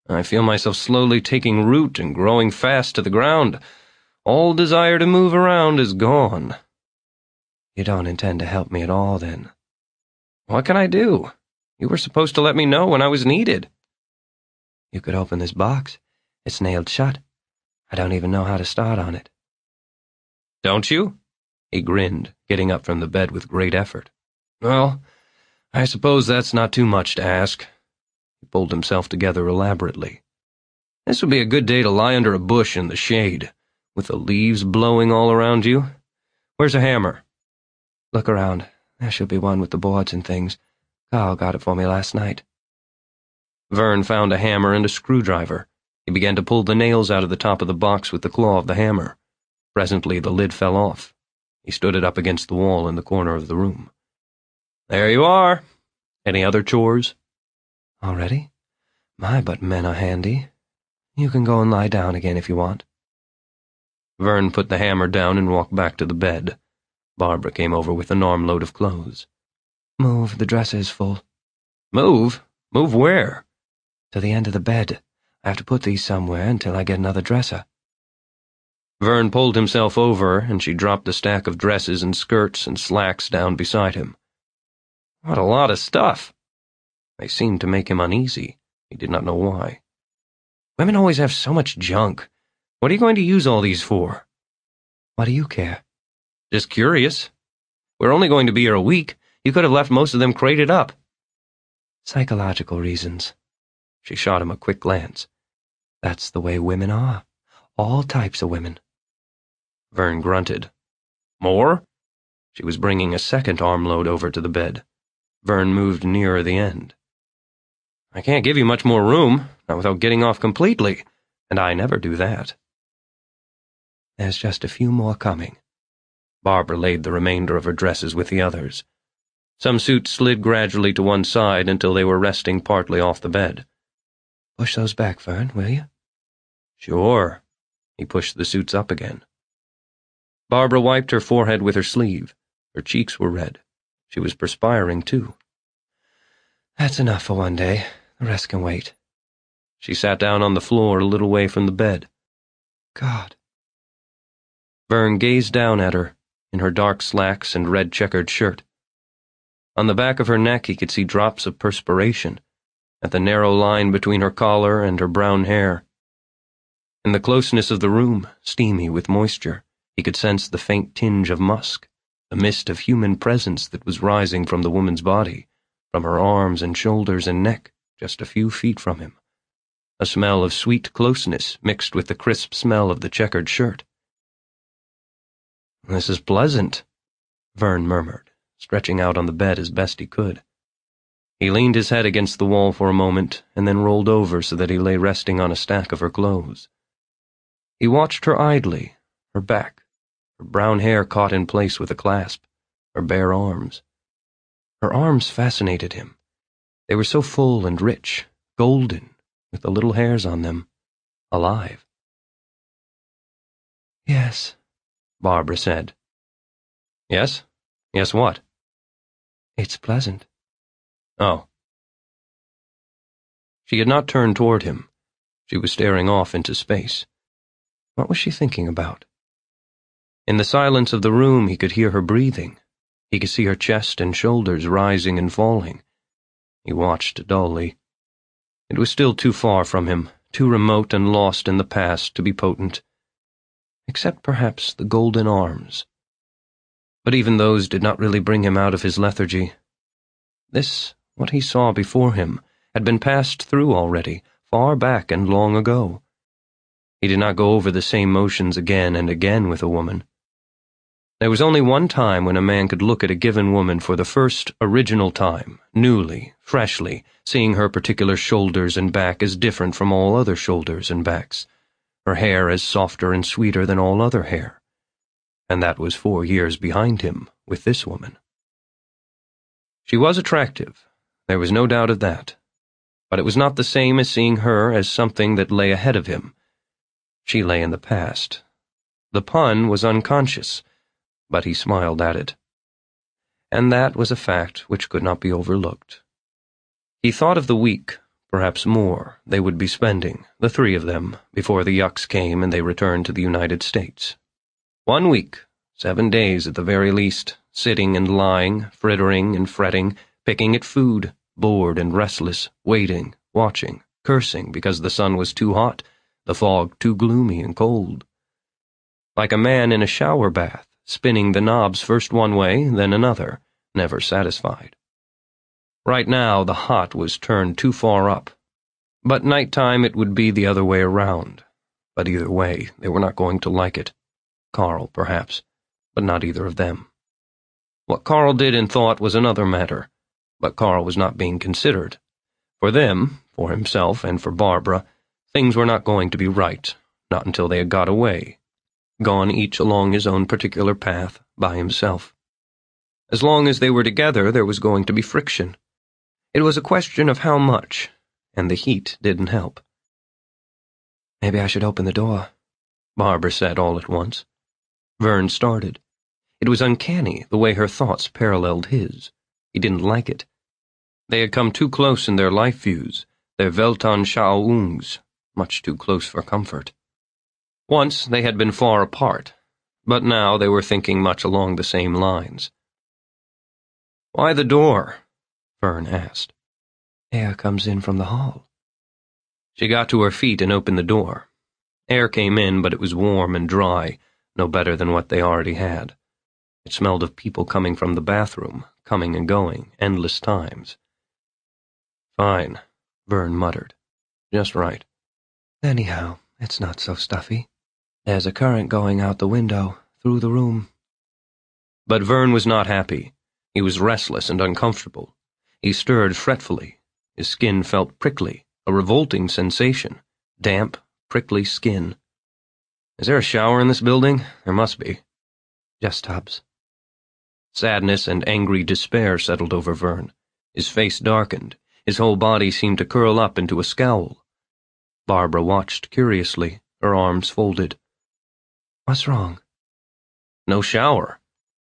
I feel myself slowly taking root and growing fast to the ground. All desire to move around is gone. You don't intend to help me at all, then? What can I do? You were supposed to let me know when I was needed. You could open this box. It's nailed shut. I don't even know how to start on it. Don't you? He grinned, getting up from the bed with great effort. Well, I suppose that's not too much to ask. He pulled himself together elaborately. This would be a good day to lie under a bush in the shade, with the leaves blowing all around you. Where's a hammer? Look around. There should be one with the boards and things. Carl got it for me last night. Vern found a hammer and a screwdriver. He began to pull the nails out of the top of the box with the claw of the hammer. Presently the lid fell off. He stood it up against the wall in the corner of the room. There you are. Any other chores? Already? My, but men are handy. You can go and lie down again if you want. Vern put the hammer down and walked back to the bed. Barbara came over with an armload of clothes. Move, the dresser is full. Move? Move where? To the end of the bed. I have to put these somewhere until I get another dresser. Vern pulled himself over, and she dropped the stack of dresses and skirts and slacks down beside him. What a lot of stuff! They seemed to make him uneasy. He did not know why. Women always have so much junk. What are you going to use all these for? Why do you care? Just curious. We're only going to be here a week. You could have left most of them crated up. Psychological reasons. She shot him a quick glance. That's the way women are. All types of women. Vern grunted. More? She was bringing a second armload over to the bed. Vern moved nearer the end. I can't give you much more room, not without getting off completely, and I never do that. There's just a few more coming. Barbara laid the remainder of her dresses with the others. Some suits slid gradually to one side until they were resting partly off the bed. Push those back, Vern, will you? Sure. He pushed the suits up again. Barbara wiped her forehead with her sleeve. Her cheeks were red. She was perspiring, too. That's enough for one day. The rest can wait. She sat down on the floor a little way from the bed. God. Vern gazed down at her, in her dark slacks and red checkered shirt. On the back of her neck he could see drops of perspiration, at the narrow line between her collar and her brown hair. In the closeness of the room, steamy with moisture, he could sense the faint tinge of musk, the mist of human presence that was rising from the woman's body, from her arms and shoulders and neck, just a few feet from him. A smell of sweet closeness mixed with the crisp smell of the checkered shirt. This is pleasant, Vern murmured, stretching out on the bed as best he could. He leaned his head against the wall for a moment and then rolled over so that he lay resting on a stack of her clothes. He watched her idly, her back, her brown hair caught in place with a clasp, her bare arms. Her arms fascinated him. They were so full and rich, golden, with the little hairs on them, alive. Yes, Barbara said. Yes? Yes what? It's pleasant. Oh. She had not turned toward him. She was staring off into space. What was she thinking about? In the silence of the room he could hear her breathing. He could see her chest and shoulders rising and falling. He watched dully. It was still too far from him, too remote and lost in the past to be potent. Except perhaps the golden arms. But even those did not really bring him out of his lethargy. This, what he saw before him, had been passed through already, far back and long ago. He did not go over the same motions again and again with a woman. There was only one time when a man could look at a given woman for the first, original time, newly, freshly, seeing her particular shoulders and back as different from all other shoulders and backs, her hair as softer and sweeter than all other hair. And that was four years behind him with this woman. She was attractive, there was no doubt of that, but it was not the same as seeing her as something that lay ahead of him. She lay in the past. The pun was unconscious, but he smiled at it. And that was a fact which could not be overlooked. He thought of the week, Perhaps more they would be spending, the three of them, before the yucks came and they returned to the United States. One week, seven days at the very least, sitting and lying, frittering and fretting, picking at food, bored and restless, waiting, watching, cursing because the sun was too hot, the fog too gloomy and cold. Like a man in a shower bath, spinning the knobs first one way, then another, never satisfied. Right now the hot was turned too far up, but nighttime it would be the other way around. But either way, they were not going to like it. Carl, perhaps, but not either of them. What Carl did and thought was another matter, but Carl was not being considered. For them, for himself, and for Barbara, things were not going to be right, not until they had got away, gone each along his own particular path, by himself. As long as they were together, there was going to be friction. It was a question of how much, and the heat didn't help. "Maybe I should open the door," Barbara said all at once. Vern started. It was uncanny, the way her thoughts paralleled his. He didn't like it. They had come too close in their life views, their Weltanschauungs, much too close for comfort. Once they had been far apart, but now they were thinking much along the same lines. "Why the door?" Vern asked. "Air comes in from the hall." She got to her feet and opened the door. Air came in, but it was warm and dry, no better than what they already had. It smelled of people coming from the bathroom, coming and going, endless times. "Fine," Vern muttered. "Just right." "Anyhow, it's not so stuffy. There's a current going out the window, through the room." But Vern was not happy. He was restless and uncomfortable. He stirred fretfully. His skin felt prickly, a revolting sensation. Damp, prickly skin. "Is there a shower in this building? There must be." "Just tubs." Sadness and angry despair settled over Vern. His face darkened. His whole body seemed to curl up into a scowl. Barbara watched curiously, her arms folded. "What's wrong?" "No shower."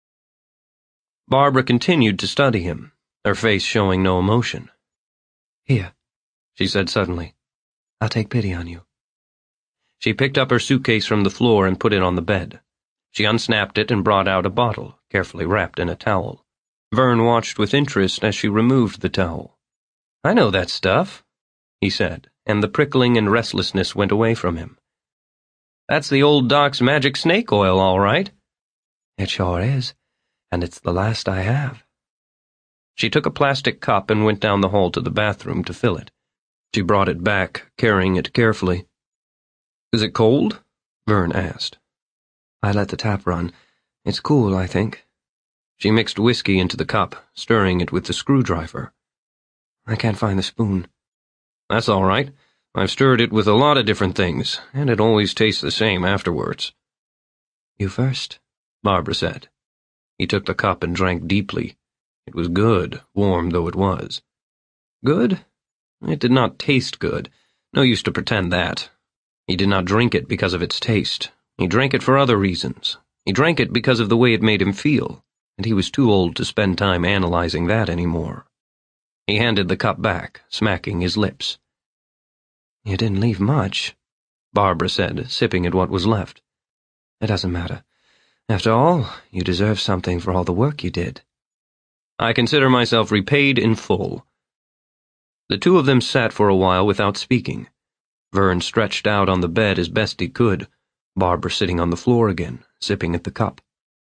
Barbara continued to study him, her face showing no emotion. "Here," she said suddenly. "I'll take pity on you." She picked up her suitcase from the floor and put it on the bed. She unsnapped it and brought out a bottle, carefully wrapped in a towel. Vern watched with interest as she removed the towel. "I know that stuff," he said, and the prickling and restlessness went away from him. "That's the old Doc's magic snake oil, all right." "It sure is, and it's the last I have." She took a plastic cup and went down the hall to the bathroom to fill it. She brought it back, carrying it carefully. "Is it cold?" Vern asked. "I let the tap run. It's cool, I think." She mixed whiskey into the cup, stirring it with the screwdriver. "I can't find the spoon." "That's all right. I've stirred it with a lot of different things, and it always tastes the same afterwards." "You first," Barbara said. He took the cup and drank deeply. It was good, warm though it was. Good? It did not taste good. No use to pretend that. He did not drink it because of its taste. He drank it for other reasons. He drank it because of the way it made him feel, and he was too old to spend time analyzing that anymore. He handed the cup back, smacking his lips. "You didn't leave much," Barbara said, sipping at what was left. "It doesn't matter. After all, you deserve something for all the work you did." "I consider myself repaid in full." The two of them sat for a while without speaking. Vern stretched out on the bed as best he could, Barbara sitting on the floor again, sipping at the cup.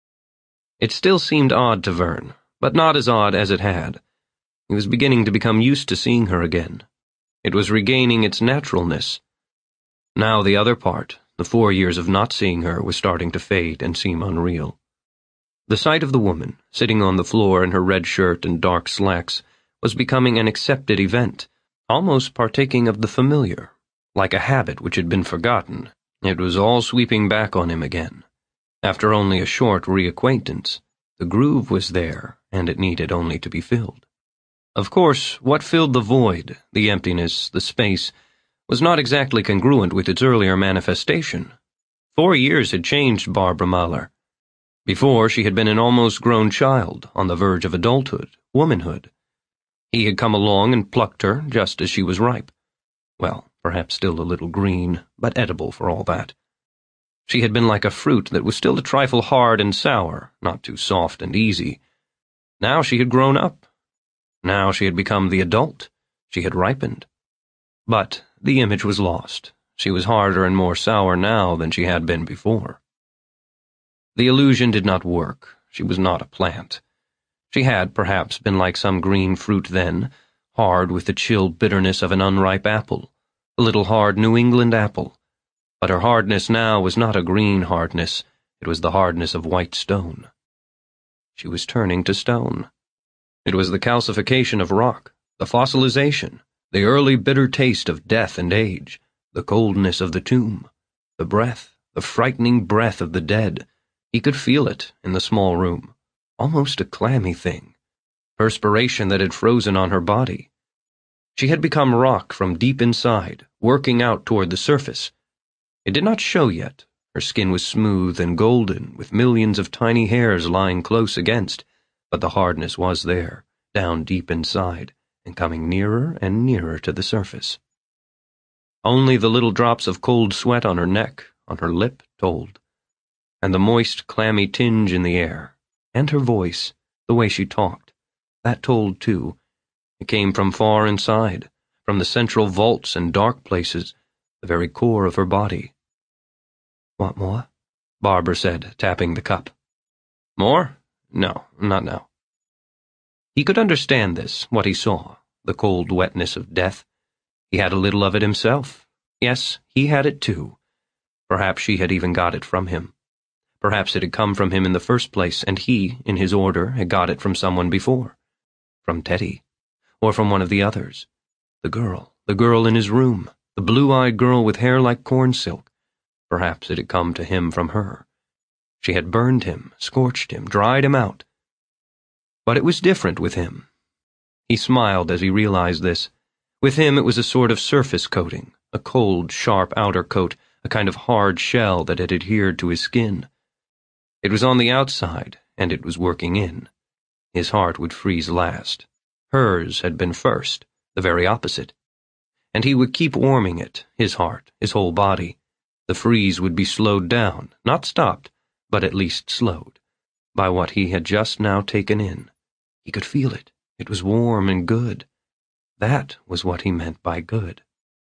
It still seemed odd to Vern, but not as odd as it had. He was beginning to become used to seeing her again. It was regaining its naturalness. Now the other part, the four years of not seeing her, was starting to fade and seem unreal. The sight of the woman, sitting on the floor in her red shirt and dark slacks, was becoming an accepted event, almost partaking of the familiar. Like a habit which had been forgotten, it was all sweeping back on him again. After only a short reacquaintance, the groove was there, and it needed only to be filled. Of course, what filled the void, the emptiness, the space, was not exactly congruent with its earlier manifestation. Four years had changed Barbara Mahler. Before, she had been an almost grown child, on the verge of adulthood, womanhood. He had come along and plucked her just as she was ripe. Well, perhaps still a little green, but edible for all that. She had been like a fruit that was still a trifle hard and sour, not too soft and easy. Now she had grown up. Now she had become the adult. She had ripened. But the image was lost. She was harder and more sour now than she had been before. The illusion did not work. She was not a plant. She had, perhaps, been like some green fruit then, hard with the chill bitterness of an unripe apple, a little hard New England apple. But her hardness now was not a green hardness. It was the hardness of white stone. She was turning to stone. It was the calcification of rock, the fossilization, the early bitter taste of death and age, the coldness of the tomb, the breath, the frightening breath of the dead. He could feel it in the small room, almost a clammy thing, perspiration that had frozen on her body. She had become rock from deep inside, working out toward the surface. It did not show yet. Her skin was smooth and golden, with millions of tiny hairs lying close against, but the hardness was there, down deep inside, and coming nearer and nearer to the surface. Only the little drops of cold sweat on her neck, on her lip, told. And the moist, clammy tinge in the air, and her voice, the way she talked, that told too. It came from far inside, from the central vaults and dark places, the very core of her body. "Want more?" Barbara said, tapping the cup. "More? No, not now." He could understand this, what he saw, the cold wetness of death. He had a little of it himself. Yes, he had it too. Perhaps she had even got it from him. Perhaps it had come from him in the first place, and he, in his order, had got it from someone before. From Teddy. Or from one of the others. The girl, the girl in his room, the blue-eyed girl with hair like corn silk. Perhaps it had come to him from her. She had burned him, scorched him, dried him out. But it was different with him. He smiled as he realized this. With him it was a sort of surface coating, a cold, sharp outer coat, a kind of hard shell that had adhered to his skin. It was on the outside, and it was working in. His heart would freeze last. Hers had been first, the very opposite. And he would keep warming it, his heart, his whole body. The freeze would be slowed down, not stopped, but at least slowed, by what he had just now taken in. He could feel it. It was warm and good. That was what he meant by good.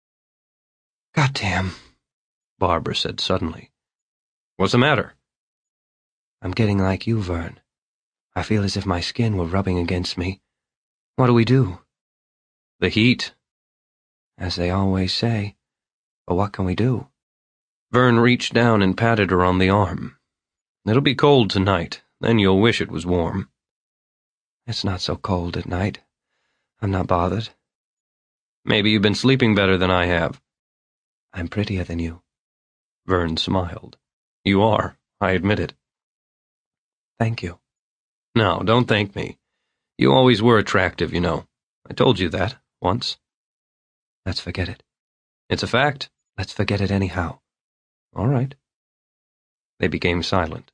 "Goddamn," Barbara said suddenly. "What's the matter?" "I'm getting like you, Vern. I feel as if my skin were rubbing against me. What do we do?" "The heat." "As they always say. But what can we do?" Vern reached down and patted her on the arm. "It'll be cold tonight. Then you'll wish it was warm." "It's not so cold at night. I'm not bothered." "Maybe you've been sleeping better than I have." "I'm prettier than you." Vern smiled. "You are. I admit it." "Thank you." "No, don't thank me. You always were attractive, you know. I told you that, once." "Let's forget it." "It's a fact." "Let's forget it anyhow." "All right." They became silent.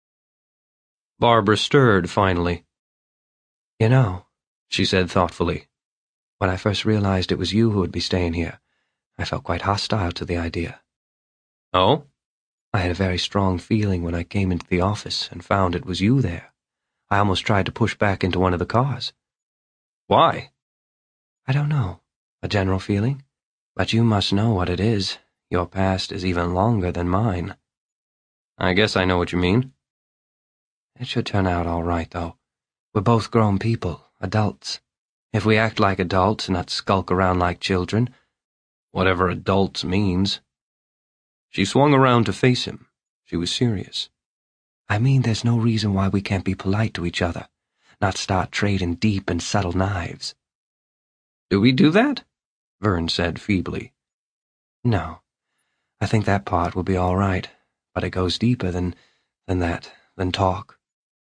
Barbara stirred finally. "You know," she said thoughtfully, "when I first realized it was you who would be staying here, I felt quite hostile to the idea." "Oh?" "I had a very strong feeling when I came into the office and found it was you there. I almost tried to push back into one of the cars." "Why?" "I don't know. A general feeling. But you must know what it is. Your past is even longer than mine." "I guess I know what you mean." "It should turn out all right, though. We're both grown people, adults. If we act like adults and not skulk around like children—" "Whatever adults means." She swung around to face him. She was serious. "I mean there's no reason why we can't be polite to each other, not start trading deep and subtle knives." "Do we do that?" Vern said feebly. "No. I think that part will be all right, but it goes deeper than, than that, than talk."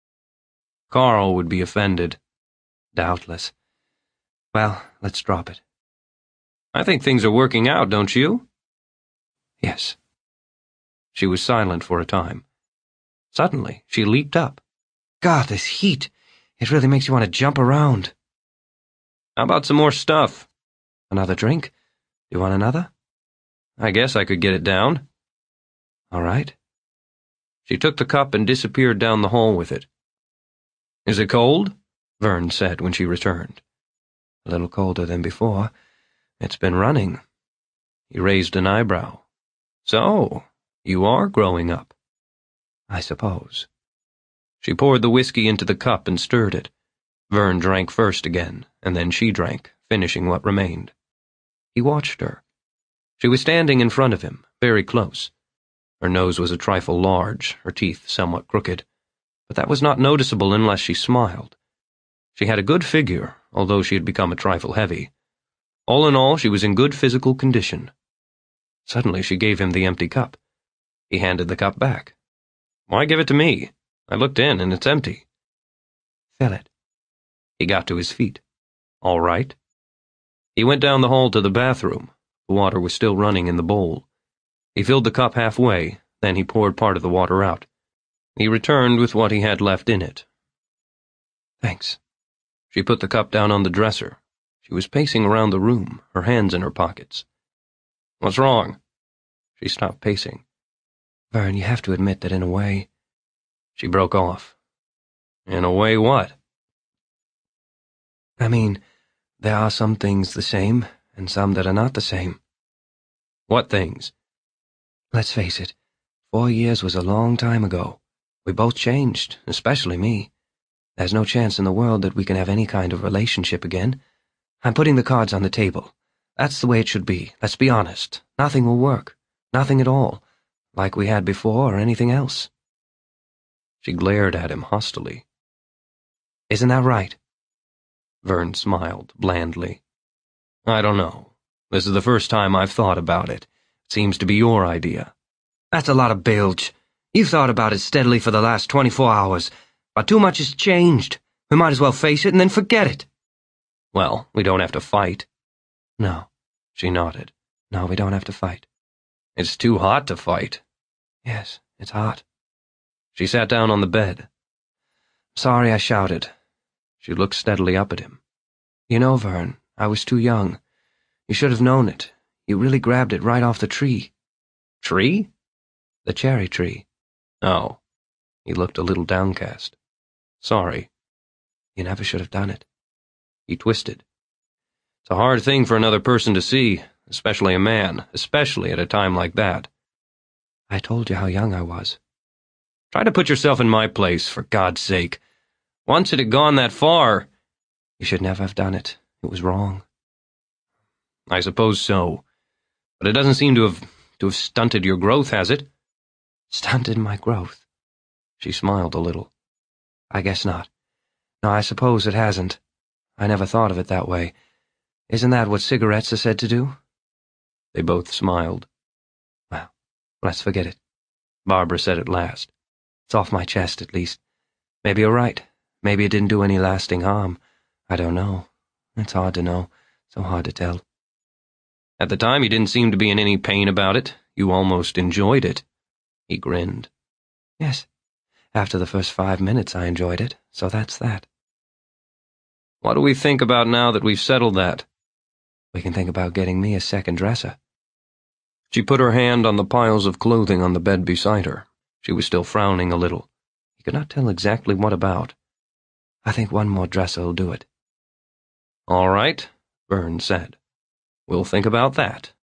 "Carl would be offended." "Doubtless. Well, let's drop it." "I think things are working out, don't you?" "Yes." She was silent for a time. Suddenly, she leaped up. "God, this heat! It really makes you want to jump around." How about some more stuff? Another drink? Do you want another? I guess I could get it down. All right. She took the cup and disappeared down the hall with it. Is it cold? Vern said when she returned. A little colder than before. It's been running. He raised an eyebrow. So, you are growing up. I suppose. She poured the whiskey into the cup and stirred it. Vern drank first again, and then she drank, finishing what remained. He watched her. She was standing in front of him, very close. Her nose was a trifle large, her teeth somewhat crooked, but that was not noticeable unless she smiled. She had a good figure, although she had become a trifle heavy. All in all, she was in good physical condition. Suddenly she gave him the empty cup. He handed the cup back. Why give it to me? I looked in, and it's empty. Fill it. He got to his feet. All right. He went down the hall to the bathroom. The water was still running in the bowl. He filled the cup halfway, then he poured part of the water out. He returned with what he had left in it. Thanks. She put the cup down on the dresser. She was pacing around the room, her hands in her pockets. What's wrong? She stopped pacing. Vern, you have to admit that in a way... She broke off. In a way what? I mean, there are some things the same, and some that are not the same. What things? Let's face it, four years was a long time ago. We both changed, especially me. There's no chance in the world that we can have any kind of relationship again. I'm putting the cards on the table. That's the way it should be, let's be honest. Nothing will work. Nothing at all. Like we had before or anything else. She glared at him hostilely. Isn't that right? Vern smiled blandly. I don't know. This is the first time I've thought about it. It seems to be your idea. That's a lot of bilge. You've thought about it steadily for the last twenty-four hours, but too much has changed. We might as well face it and then forget it. Well, we don't have to fight. No. She nodded. No, we don't have to fight. It's too hot to fight. Yes, it's hot. She sat down on the bed. Sorry I shouted. She looked steadily up at him. You know, Vern, I was too young. You should have known it. You really grabbed it right off the tree. Tree? The cherry tree. Oh. He looked a little downcast. Sorry. You never should have done it. He twisted. It's a hard thing for another person to see, especially a man, especially at a time like that. I told you how young I was. Try to put yourself in my place, for God's sake. Once it had gone that far... You should never have done it. It was wrong. I suppose so. But it doesn't seem to have, to have stunted your growth, has it? Stunted my growth? She smiled a little. I guess not. No, I suppose it hasn't. I never thought of it that way. Isn't that what cigarettes are said to do? They both smiled. Well, let's forget it. Barbara said at last. It's off my chest, at least. Maybe you're right. Maybe it didn't do any lasting harm. I don't know. It's hard to know. So hard to tell. At the time, you didn't seem to be in any pain about it. You almost enjoyed it. He grinned. Yes. After the first five minutes, I enjoyed it, so that's that. What do we think about now that we've settled that? We can think about getting me a second dresser. She put her hand on the piles of clothing on the bed beside her. She was still frowning a little. He could not tell exactly what about. I think one more dresser will do it. All right, Vern said. We'll think about that.